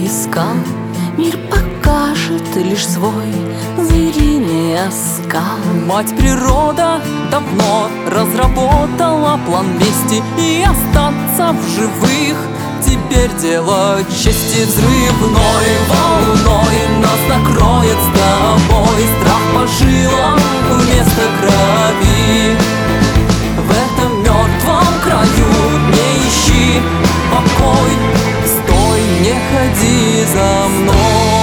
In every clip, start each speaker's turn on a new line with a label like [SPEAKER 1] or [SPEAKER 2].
[SPEAKER 1] искал, мир покажет лишь свой звериный оскал.
[SPEAKER 2] Мать природа давно разработала план мести, и остаться в живых теперь дело чести. Взрывной волной нас накроет с тобой страх по жилам вместо крови. В этом мертвом краю не ищи покой, стой, не ходи за мной.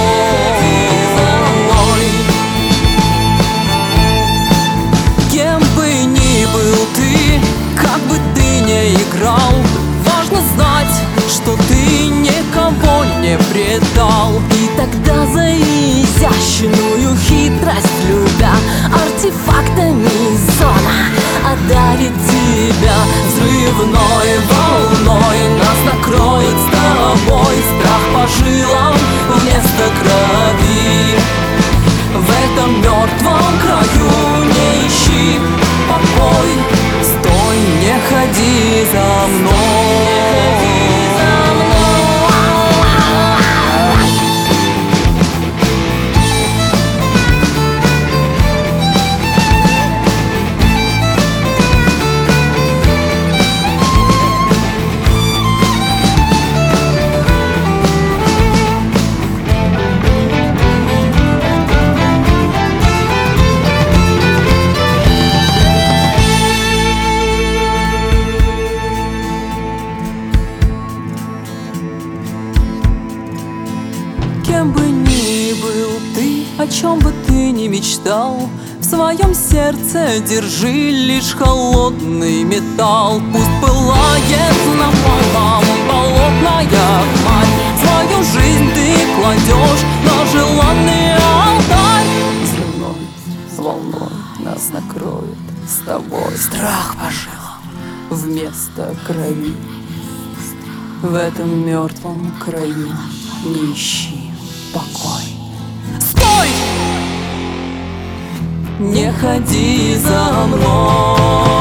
[SPEAKER 2] Кем бы ни был ты, как бы ты ни играл, важно знать, что ты никого не предал.
[SPEAKER 1] И тогда за изящную хитрость любя, артефактами зона одарит тебя.
[SPEAKER 2] Взрывной волной нас накроет с тобой страх по жилам вместо крови. В этом мертвом краю не ищи покой, стой, не ходи за мной. Кем бы ни был ты, о чем бы ты ни мечтал, в своем сердце держи лишь холодный металл. Пусть пылает напалмом болотная хмарь, свою жизнь ты кладешь на желанный алтарь. Взрывной волной нас накроет с тобой страх по жилам вместо крови. В этом мертвом краю не ищи покой, стой, не ходи за мной.